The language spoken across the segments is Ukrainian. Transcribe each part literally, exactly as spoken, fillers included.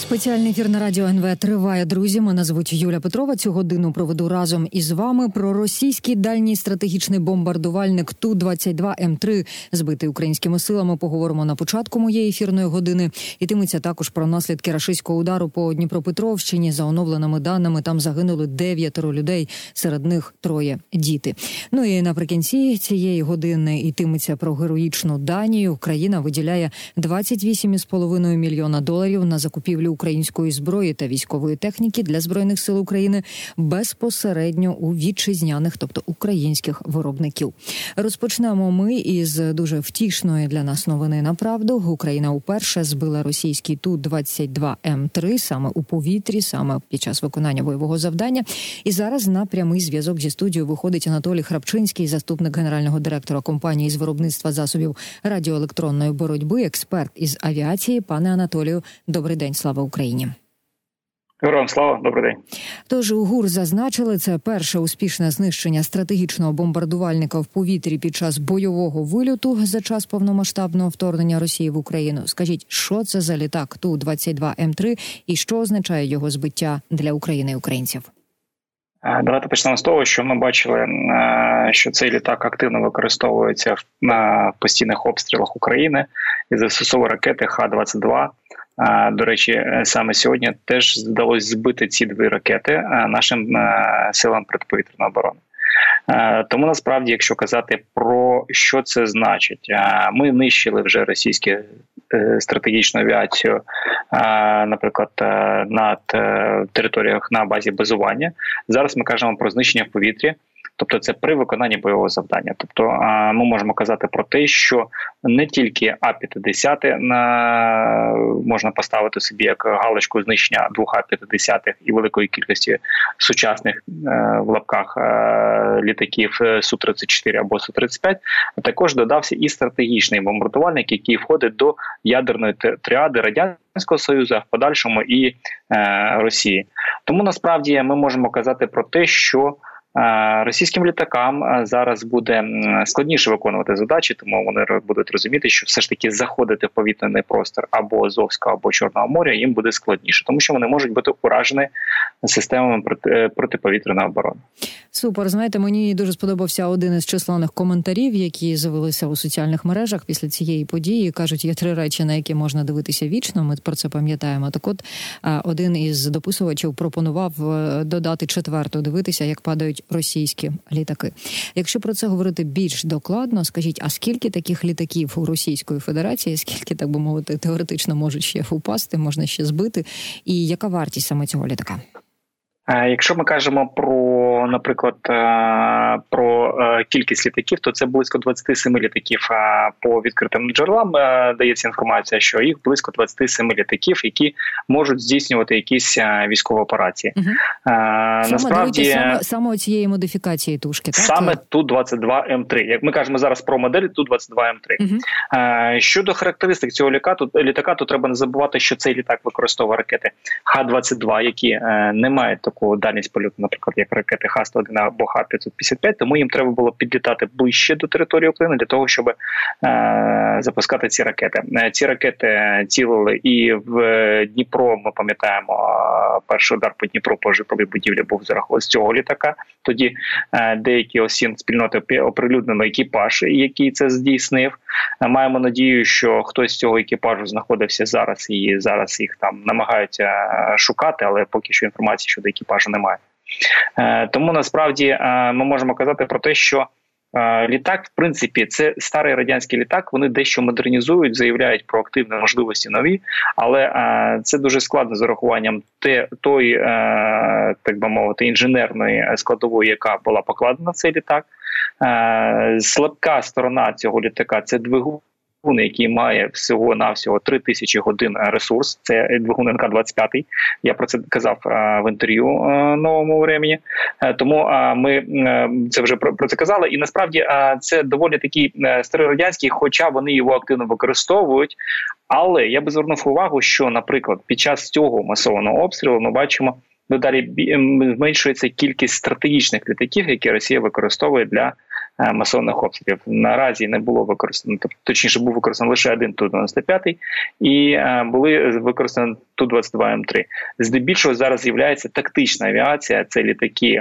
Спеціальний ефір на радіо ен ве триває, друзі. Мене звуть Юля Петрова. Цю годину проведу разом із вами. Про російський дальній стратегічний бомбардувальник Ту двадцять два Ем три, збитий українськими силами, поговоримо на початку моєї ефірної години. Йтиметься також про наслідки рашистського удару по Дніпропетровщині. За оновленими даними, там загинули дев'ятеро людей, серед них троє діти. Ну і наприкінці цієї години йтиметься про героїчну Данію. Країна виділяє двадцять вісім цілих п'ять десятих мільйона доларів на закупівлю української зброї та військової техніки для Збройних сил України безпосередньо у вітчизняних, тобто українських виробників. Розпочнемо ми із дуже втішної для нас новини на правду. Україна уперше збила російський Ту двадцять два Ем три саме у повітрі, саме під час виконання бойового завдання. І зараз на прямий зв'язок зі студією виходить Анатолій Храпчинський, заступник генерального директора компанії з виробництва засобів радіоелектронної боротьби, експерт із авіації. Пане Анатолію, добрий день, слава Україні. Героям слава, добрий день. Тож у ГУР зазначили, це перше успішне знищення стратегічного бомбардувальника в повітрі під час бойового вильоту за час повномасштабного вторгнення Росії в Україну. Скажіть, що це за літак Ту двадцять два Ем три і що означає його збиття для України і українців? Давайте почнемо з того, що ми бачили, що цей літак активно використовується на постійних обстрілах України і застосовує ракети Ха двадцять два. До речі, саме сьогодні теж вдалося збити ці дві ракети нашим силам протиповітряної оборони. Тому насправді, якщо казати про що це значить, ми нищили вже російську стратегічну авіацію, наприклад, на територіях на базі базування. Зараз ми кажемо про знищення в повітрі. Тобто це при виконанні бойового завдання. Тобто ми можемо казати про те, що не тільки А п'ятдесят можна поставити собі як галочку знищення двох А п'ятдесят і великої кількості сучасних в лапках літаків Су тридцять чотири або Су тридцять п'ять, а також додався і стратегічний бомбардувальник, який входить до ядерної тріади Радянського Союзу, а в подальшому і е, Росії. Тому насправді ми можемо казати про те, що російським літакам зараз буде складніше виконувати задачі, тому вони будуть розуміти, що все ж таки заходити в повітряний простір або Азовського, або Чорного моря їм буде складніше, тому що вони можуть бути уражені системами проти, протиповітряної оборони. Супер. Знаєте, мені дуже сподобався один із численних коментарів, які з'явилися у соціальних мережах після цієї події. Кажуть, є три речі, на які можна дивитися вічно, ми про це пам'ятаємо. Так от, один із дописувачів пропонував додати четверту, дивитися, як падають російські літаки. Якщо про це говорити більш докладно, скажіть, а скільки таких літаків у Російської Федерації, скільки, так би мовити, теоретично можуть ще впасти, можна ще збити, і яка вартість саме цього літака? Якщо ми кажемо про, наприклад, про кількість літаків, то це близько двадцять сім літаків. По відкритим джерелам дається інформація, що їх близько двадцять сім літаків, які можуть здійснювати якісь військові операції. Угу. Саме, Насправді, саме, саме цієї модифікації тушки, так? Саме Ту двадцять два Ем три. Як ми кажемо зараз про модель Ту двадцять два Ем три. Угу. Щодо характеристик цього літака, то, літака, то треба не забувати, що цей літак використовує ракети Ха двадцять два, які не мають таку дальність польоту, наприклад, як ракети Ха сто один або Ха п'ятсот п'ятдесят п'ять, тому їм треба було підлітати ближче до території України для того, щоб е, запускати ці ракети. Ці ракети цілили і в Дніпро, ми пам'ятаємо, перший удар по Дніпру по житловій будівлі був за рахунок з цього літака. Тоді е, деякі осін спільноти оприлюднили екіпаж, який це здійснив. Маємо надію, що хтось з цього екіпажу знаходився зараз і зараз їх там намагаються шукати, але поки що інформації щодо екіпажу немає. Тому насправді ми можемо казати про те, що літак, в принципі, це старий радянський літак, вони дещо модернізують, заявляють про активні можливості нові, але це дуже складно з урахуванням те, тої, так би мовити, інженерної складової, яка була покладена в цей літак. Слабка сторона цього літака – це двигун, який має всього-навсього три тисячі годин ресурс. Це двигун Ен Ка двадцять п'ять. Я про це казав в інтерв'ю «Новому времені». Тому ми це вже про це казали. І насправді це доволі такий старий радянський, хоча вони його активно використовують. Але я би звернув увагу, що, наприклад, під час цього масованого обстрілу ми бачимо, дедалі зменшується кількість стратегічних літаків, які Росія використовує для масованих обстрілів. Наразі не було використано, точніше був використаний лише один Ту дев'яносто п'ять і були використані Ту двадцять два Ем три. Здебільшого зараз з'являється тактична авіація, це літаки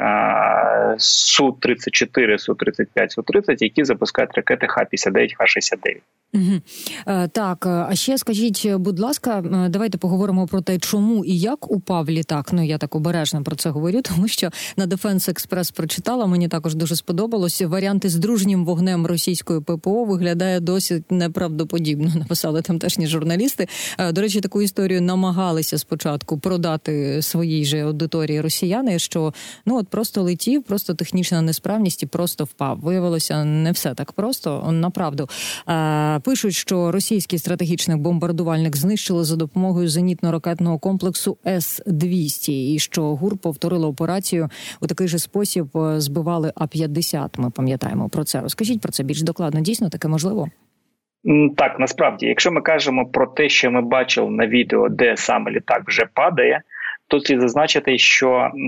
Су тридцять чотири, Су тридцять п'ять, Су тридцять, які запускають ракети Х п'ятдесят дев'ять, Х шістдесят дев'ять. Угу. Так, а ще скажіть, будь ласка, давайте поговоримо про те, чому і як упав літак. Ну, я так обережно про це говорю, тому що на Defense Express прочитала, мені також дуже сподобалось. Варіанти з дружнім вогнем російської ППО виглядає досить неправдоподібно, написали тамтешні журналісти. До речі, таку історію намагалися спочатку продати своїй же аудиторії росіяни, що ну от просто летів, просто технічна несправність і просто впав. Виявилося, не все так просто, направду. Пишуть, що російський стратегічний бомбардувальник знищили за допомогою зенітно-ракетного комплексу С двісті, і що ГУР повторило операцію у такий же спосіб, збивали А п'ятдесят. Ми пам'ятаємо про це. Розкажіть про це більш докладно. Дійсно таке можливо? Так, насправді, якщо ми кажемо про те, що ми бачили на відео, де саме літак вже падає, тут слід зазначити, що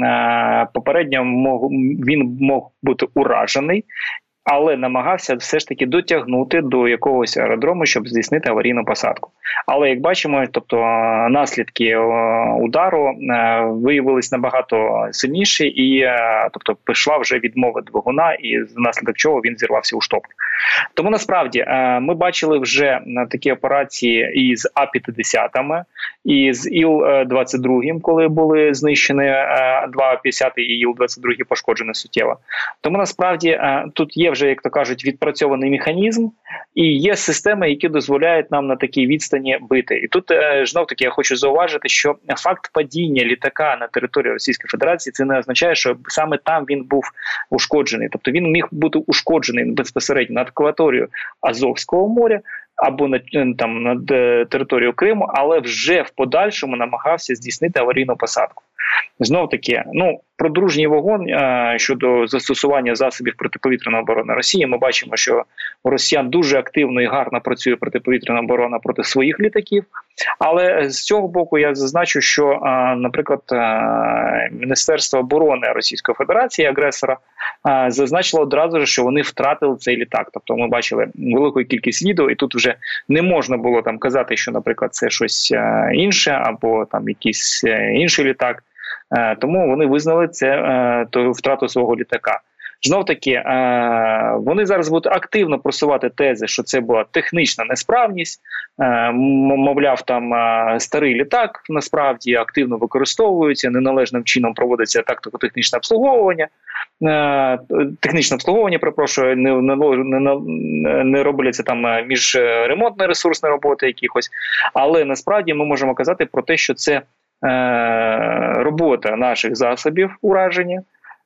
е, попередньо мог, він мог бути уражений, але намагався все ж таки дотягнути до якогось аеродрому, щоб здійснити аварійну посадку. Але, як бачимо, тобто наслідки удару виявились набагато сильніші, і тобто пішла вже відмова двигуна, і внаслідок чого він зірвався у штопор. Тому насправді ми бачили вже такі операції і з А п'ятдесят, і з Іл двадцять два, коли були знищені два А п'ятдесят і Іл двадцять два пошкоджені суттєво. Тому насправді тут є вже, як то кажуть, відпрацьований механізм, і є системи, які дозволяють нам на такій відстані бити. І тут, знов таки, я хочу зауважити, що факт падіння літака на території Російської Федерації, це не означає, що саме там він був ушкоджений. Тобто він міг бути ушкоджений безпосередньо над акваторією Азовського моря, або на, там, над територією Криму, але вже в подальшому намагався здійснити аварійну посадку. Знов таки, ну, про дружній вогонь а, щодо застосування засобів протиповітряної оборони Росії, ми бачимо, що у росіян дуже активно і гарно працює протиповітряна оборона проти своїх літаків, але з цього боку я зазначу, що, а, наприклад, а, Міністерство оборони Російської Федерації, агресора, а, зазначило одразу ж, що вони втратили цей літак. Тобто ми бачили велику кількість відео, і тут вже не можна було там казати, що, наприклад, це щось а, інше, або там якийсь а, інший літак. Тому вони визнали це ту втрату свого літака. Знов таки, вони зараз будуть активно просувати тези, що це була технічна несправність, мовляв, там старий літак насправді активно використовується, неналежним чином проводиться тактико-технічне обслуговування, технічне обслуговування, перепрошую, не, не, не робляться там міжремонтні ресурсні роботи якихось, але насправді ми можемо казати про те, що це робота наших засобів ураження,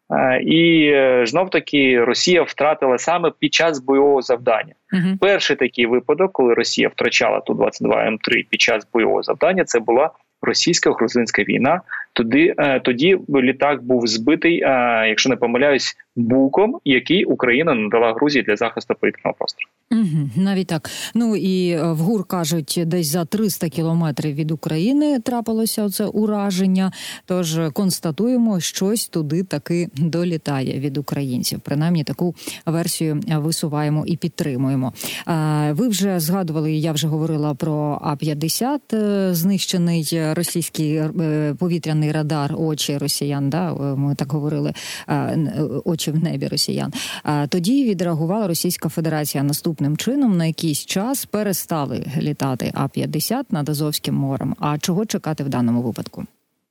і знов-таки Росія втратила саме під час бойового завдання. Uh-huh. Перший такий випадок, коли Росія втрачала Ту двадцять два Ем три під час бойового завдання, це була російсько-грузинська війна. Тоді, тоді літак був збитий, якщо не помиляюсь, Буком, який Україна надала Грузії для захисту повітряного простору. Угу, навіть так. Ну і в ГУР кажуть, десь за триста кілометрів від України трапилося оце ураження. Тож констатуємо, щось туди таки долітає від українців. Принаймні таку версію висуваємо і підтримуємо. Ви вже згадували, я вже говорила про А п'ятдесят, знищений російський повітряний радар, очі росіян, да? Ми так говорили, очі в небі росіян. Тоді відреагувала Російська Федерація наступним чином: на якийсь час перестали літати А п'ятдесят над Азовським морем. А чого чекати в даному випадку?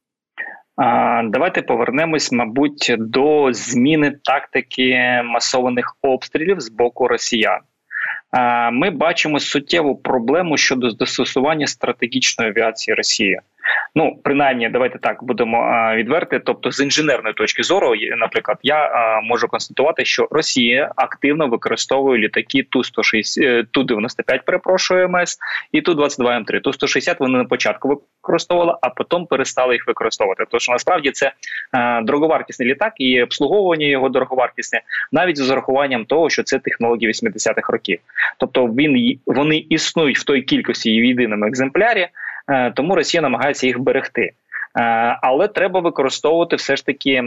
А, давайте повернемось, мабуть, до зміни тактики масованих обстрілів з боку росіян. А, ми бачимо суттєву проблему щодо застосування стратегічної авіації Росії. Ну, принаймні, давайте так будемо а, відверти. Тобто, з інженерної точки зору, наприклад, я а, можу констатувати, що Росія активно використовує літаки Ту сто шістдесят, Ту дев'яносто п'ять, перепрошую, Ем Ес, і Ту двадцять два Ем три. Ту сто шістдесят вони на початку використовували, а потім перестали їх використовувати. Тому що насправді це а, дороговартісний літак, і обслуговування його дороговартісне, навіть з урахуванням того, що це технології вісімдесятих років. Тобто він, вони існують в той кількості і в єдиному екземплярі, тому Росія намагається їх берегти. Але треба використовувати все ж таки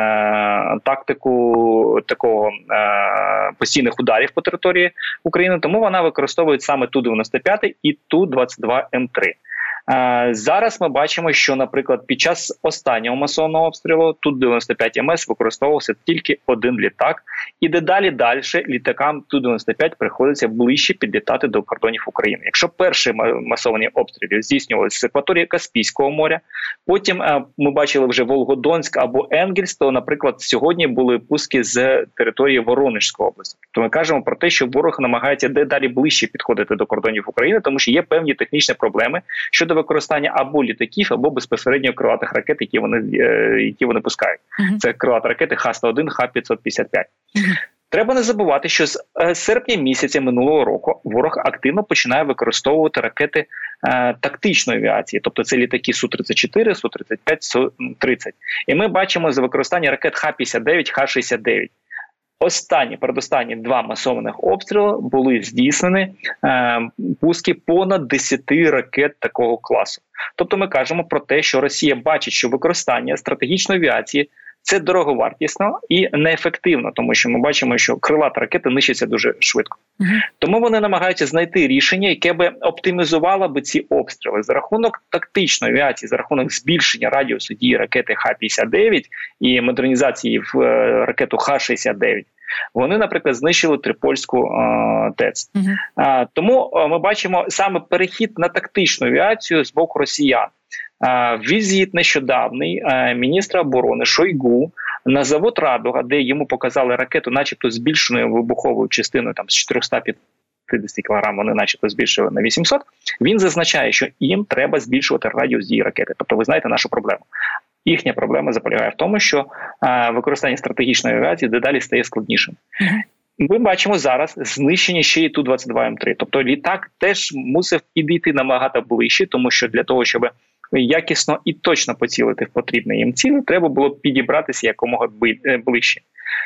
тактику такого постійних ударів по території України, тому вона використовує саме Ту дев'яносто п'ять і Ту двадцять два М три. Зараз ми бачимо, що, наприклад, під час останнього масованого обстрілу Ту дев'яносто п'ять М С використовувався тільки один літак, і дедалі далі літакам Ту дев'яносто п'ять приходиться ближче підлітати до кордонів України. Якщо перші масовані обстріли здійснювалися з акваторії Каспійського моря, потім ми бачили вже Волгодонськ або Енгельс, то, наприклад, сьогодні були пуски з території Воронежської області. То ми кажемо про те, що ворог намагається дедалі ближче підходити до кордонів України, тому що є певні технічні проблеми щодо використання або літаків, або безпосередньо крилатих ракет, які вони, які вони пускають. Uh-huh. Це крилаті ракети Х сто один, Х п'ятсот п'ятдесят п'ять. Uh-huh. Треба не забувати, що з серпня місяця минулого року ворог активно починає використовувати ракети е, тактичної авіації, тобто це літаки Су тридцять чотири, Су тридцять п'ять, Су тридцять. І ми бачимо за використання ракет Х п'ятдесят дев'ять, Х шістдесят дев'ять. Останні, передостанні два масованих обстріли були здійснені е, пуски понад десяти ракет такого класу. Тобто ми кажемо про те, що Росія бачить, що використання стратегічної авіації – це дороговартісно і неефективно, тому що ми бачимо, що крилаті ракети нищаться дуже швидко. Угу. Тому вони намагаються знайти рішення, яке би оптимізувало би ці обстріли за рахунок тактичної авіації, за рахунок збільшення радіусу дії ракети Х п'ятдесят дев'ять і модернізації в е, ракету Х шістдесят дев'ять. Вони, наприклад, знищили Трипольську е, ТЕЦ. Угу. А, тому е, ми бачимо саме перехід на тактичну авіацію з боку росіян. А, візит нещодавний а, міністра оборони Шойгу на завод «Радуга», де йому показали ракету начебто збільшеною вибуховою частиною там, з чотириста п'ятдесят кілограм, вони начебто збільшили на вісімсот, він зазначає, що їм треба збільшувати радіус дії ракети. Тобто ви знаєте нашу проблему. Їхня проблема заполягає в тому, що а, використання стратегічної авіації дедалі стає складнішим. Mm-hmm. Ми бачимо зараз знищення ще й Ту двадцять два М три. Тобто літак теж мусив підійти набагато ближче, тому що для того, щоб якісно і точно поцілити в потрібні їм цілі, треба було підібратися якомога ближче.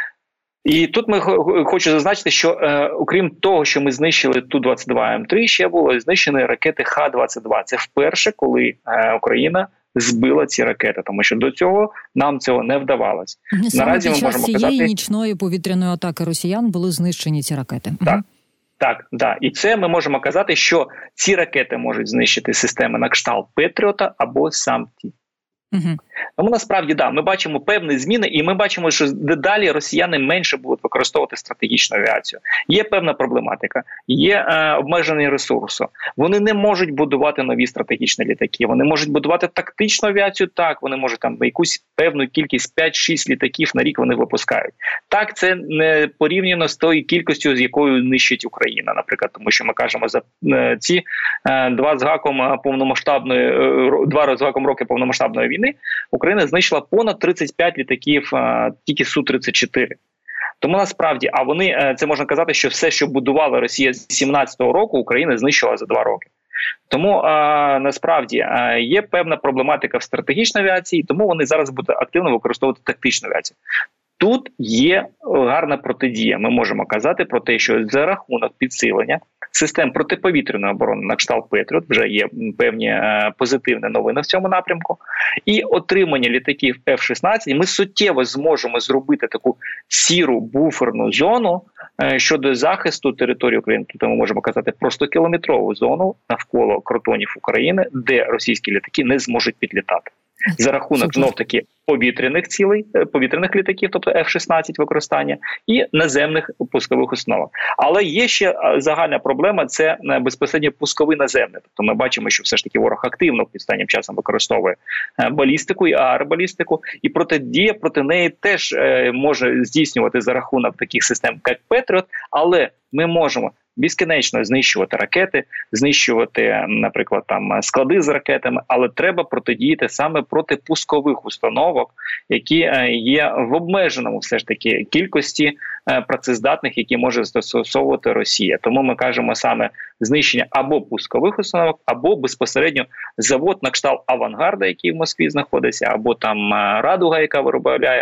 І тут ми хочу зазначити, що е, окрім того, що ми знищили Ту двадцять два М три, ще було знищені ракети Х двадцять два. Це вперше, коли е, Україна збила ці ракети, тому що до цього нам цього не вдавалось. Саме Наразі під час цієї казати... нічної повітряної атаки росіян були знищені ці ракети. Так, угу. так, да. І це ми можемо казати, що ці ракети можуть знищити системи на кшталт Петріота або сам ті. Угу. Тому насправді, да, ми бачимо певні зміни, і ми бачимо, що дедалі росіяни менше будуть використовувати стратегічну авіацію. Є певна проблематика, є е, обмежені ресурси. Вони не можуть будувати нові стратегічні літаки, вони можуть будувати тактичну авіацію, так, вони можуть там якусь певну кількість п'ять-шість літаків на рік вони випускають. Так, це не порівняно з тою кількістю, з якою нищить Україна, наприклад, тому що ми кажемо за е, ці е, два з гаком повномасштабної, е, два з гаком роки повномасштабної війни, Україна знищила понад тридцять п'ять літаків а, тільки Су тридцять чотири. Тому насправді, а вони, це можна казати, що все, що будувала Росія з сімнадцятого року, Україна знищила за два роки. Тому а, насправді а, є певна проблематика в стратегічній авіації, тому вони зараз будуть активно використовувати тактичну авіацію. Тут є гарна протидія. Ми можемо казати про те, що за рахунок підсилення систем протиповітряної оборони на кшталт Петріот, вже є певні е, позитивні новини в цьому напрямку, і отримання літаків Ф шістнадцять, ми суттєво зможемо зробити таку сіру буферну зону е, щодо захисту території України. Тут ми можемо казати про сто-кілометрову зону навколо кордонів України, де російські літаки не зможуть підлітати. За рахунок, знов-таки, повітряних цілей, повітряних літаків, тобто Ф шістнадцять використання, і наземних пускових установок. Але є ще загальна проблема – це безпосередньо пусковий наземний. Тобто ми бачимо, що все ж таки ворог активно останнім часом використовує балістику і аеробалістику, і протидія проти неї теж може здійснювати за рахунок таких систем, як Петріот, але ми можемо безкінечно знищувати ракети, знищувати, наприклад, там склади з ракетами, але треба протидіяти саме проти пускових установок, які є в обмеженому все ж таки кількості працездатних, які може застосовувати Росія. Тому ми кажемо саме знищення або пускових установок, або безпосередньо завод на кшталт Авангарда, який в Москві знаходиться, або там Радуга, яка виробляє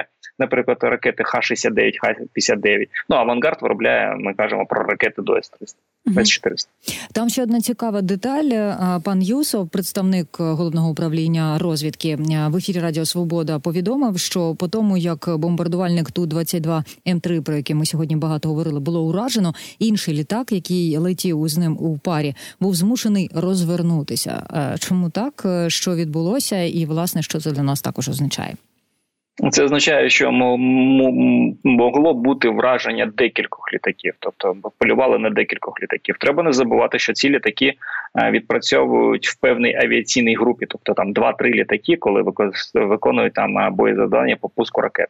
наприклад, ракети Х шістдесят дев'ять, Х п'ятдесят дев'ять. Ну, Авангард виробляє, ми кажемо про ракети до С триста. С чотириста. Там ще одна цікава деталь. Пан Юсов, представник Головного управління розвідки, в ефірі Радіо Свобода повідомив, що по тому, як бомбардувальник Ту двадцять два М три, про який ми сьогодні багато говорили, було уражено, інший літак, який летів з ним у парі, був змушений розвернутися. Чому так? Що відбулося? І, власне, що це для нас також означає? Це означає, що могло бути враження декількох літаків, тобто полювали на декількох літаків. Треба не забувати, що ці літаки відпрацьовують в певній авіаційній групі, тобто там два-три літаки, коли виконують там боєзавдання по пуску ракет.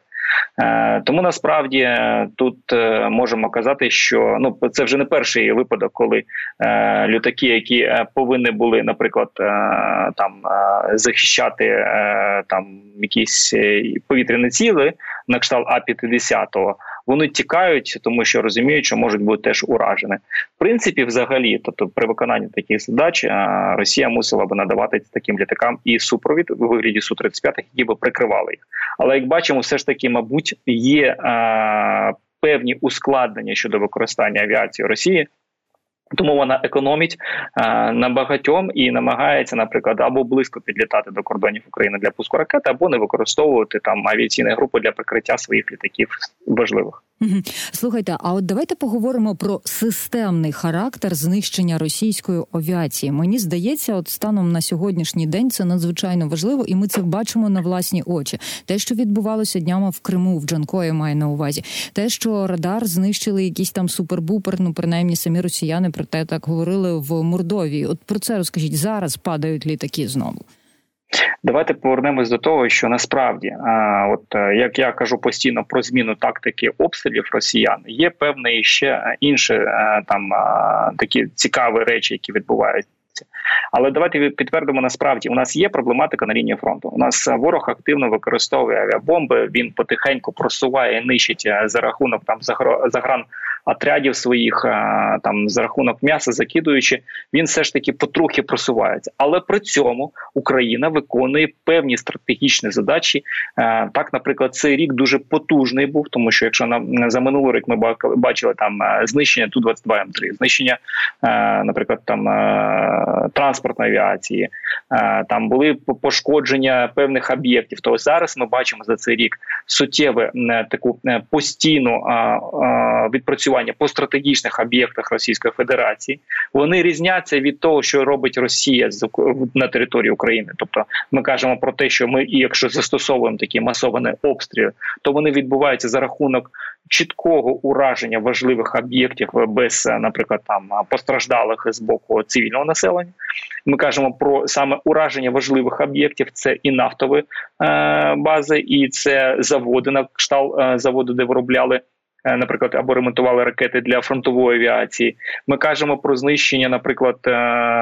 Тому насправді тут можемо казати, що ну це вже не перший випадок, коли е, літаки, які повинні були, наприклад, е, там е, захищати е, там якісь повітряні ціли на кшталт А п'ятдесят, вони тікають, тому що розуміють, що можуть бути теж уражені. В принципі, взагалі, тобто при виконанні таких задач Росія мусила б надавати таким літакам і супровід у вигляді Су тридцять п'ять, які б прикривали їх. Але, як бачимо, все ж таки, мабуть, є а, певні ускладнення щодо використання авіації Росії. Тому вона економить а, на багатьом і намагається, наприклад, або близько підлітати до кордонів України для пуску ракет, або не використовувати там авіаційні групи для прикриття своїх літаків важливих. Слухайте, а от давайте поговоримо про системний характер знищення російської авіації. Мені здається, от станом на сьогоднішній день це надзвичайно важливо, і ми це бачимо на власні очі. Те, що відбувалося днями в Криму, в Джанкої, маю на увазі. Те, що радар знищили якийсь там супербупер, ну, принаймні самі росіяни про те так говорили в Мордовії. От про це розкажіть. Зараз падають літаки знову. Давайте повернемось до того, що насправді, а, от як я кажу постійно про зміну тактики обстрілів росіян, є певні ще інші а, там а, такі цікаві речі, які відбуваються. Але давайте підтвердимо, насправді, у нас є проблематика на лінії фронту. У нас ворог активно використовує авіабомби, він потихеньку просуває, нищить за рахунок там загран отрядів своїх, там за рахунок м'яса закидуючи, він все ж таки потрохи просувається. Але при цьому Україна виконує певні стратегічні задачі. Так, наприклад, цей рік дуже потужний був, тому що якщо на, за минулий рік ми бачили там знищення Ту двадцять два М три, знищення, наприклад, там транспортної авіації, там були пошкодження певних об'єктів, то зараз ми бачимо за цей рік суттєве таку постійну відпрацювання по стратегічних об'єктах Російської Федерації. Вони різняться від того, що робить Росія на території України. Тобто ми кажемо про те, що ми, якщо застосовуємо такі масовані обстріли, то вони відбуваються за рахунок чіткого ураження важливих об'єктів без, наприклад, там постраждалих з боку цивільного населення. Ми кажемо про саме ураження важливих об'єктів, це і нафтові е, бази, і це заводи, на кшталт е, заводу, де виробляли, е, наприклад, або ремонтували ракети для фронтової авіації. Ми кажемо про знищення, наприклад, е,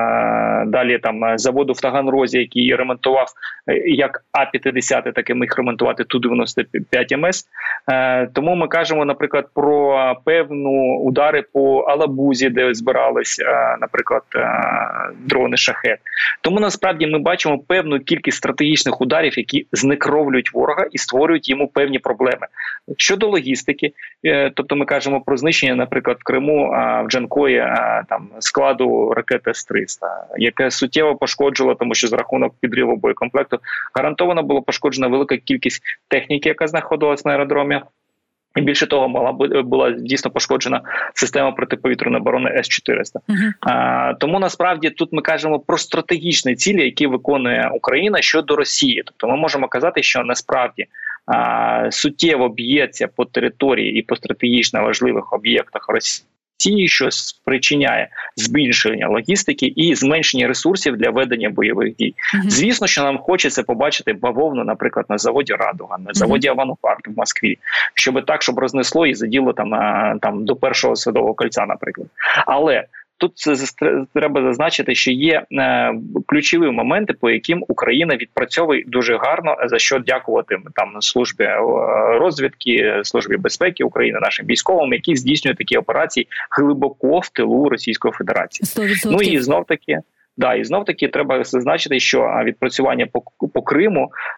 далі там заводу в Таганрозі, який ремонтував як А п'ятдесят, так і міг ремонтувати Ту дев'яносто п'ять М С. Е, тому ми кажемо, наприклад, про певну удари по Алабузі, де збирались, е, наприклад, е, дрони Шахед. Тому насправді ми бачимо певну кількість стратегічних ударів, які знекровлюють ворога і створюють йому певні проблеми. Щодо логістики, е, тобто ми кажемо про знищення, наприклад, в Криму, е, в Джанкої е, там складу ракети С триста, яке суттєво пошкоджувало, тому що за рахунок підриву боєкомплекту гарантовано було пошкоджена велика кількість техніки, яка знаходилась на аеродромі. І більше того, була, була дійсно пошкоджена система протиповітряної оборони С чотириста. Uh-huh. А, тому насправді тут ми кажемо про стратегічні цілі, які виконує Україна щодо Росії. Тобто ми можемо казати, що насправді а, суттєво б'ється по території і по стратегічно важливих об'єктах Росії, що спричиняє збільшення логістики і зменшення ресурсів для ведення бойових дій. Uh-huh. Звісно, що нам хочеться побачити бавовну, наприклад, на заводі «Радуга», на заводі uh-huh. «Авангард» в Москві, щоб так, щоб рознесло і заділо там, там до першого Садового кольця, наприклад. Але тут треба зазначити, що є е, ключові моменти, по яким Україна відпрацьовує дуже гарно, за що дякувати там службі розвідки, службі безпеки України, нашим військовим, які здійснюють такі операції глибоко в тилу Російської Федерації. сто відсотків. Ну і знов таки. Да, і знов таки треба зазначити, що відпрацювання по, по Криму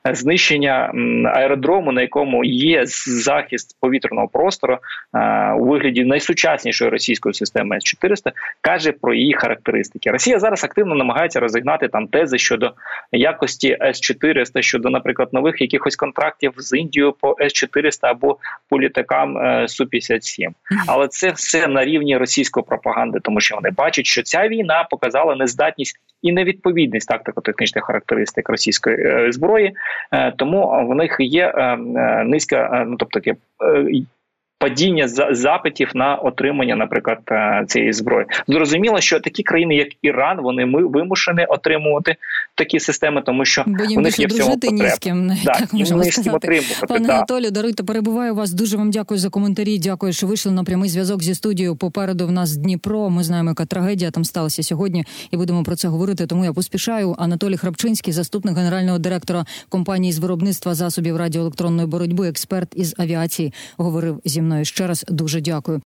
знищення аеродрому, на якому є захист повітряного простору у вигляді найсучаснішої російської системи С чотириста, каже про її характеристики. Росія зараз активно намагається розігнати там тези щодо якості С чотириста, щодо, наприклад, нових якихось контрактів з Індією по С чотириста або по літакам Су п'ятдесят сім. Але це все на рівні російської пропаганди, тому що вони бачать, що ця війна показала нездатність і невідповідність тактико-технічних характеристик російської е, зброї, е, тому в них є е, низька, е, ну тобто таке е, падіння запитів на отримання, наприклад, цієї зброї. Зрозуміло, що такі країни, як Іран, вони ми вимушені отримувати такі системи, тому що бо їм у них є в цьому ні з ким, да, так можна сказати. Пане да. Анатолію, даруйте, перебуваю вас. Дуже вам дякую за коментарі. Дякую, що вийшли на прямий зв'язок зі студією. Попереду в нас Дніпро. Ми знаємо, яка трагедія там сталася сьогодні, і будемо про це говорити. Тому я поспішаю. Анатолій Храпчинський, заступник генерального директора компанії з виробництва засобів радіоелектронної боротьби, експерт із авіації, говорив зі мною. Ще раз дуже дякую.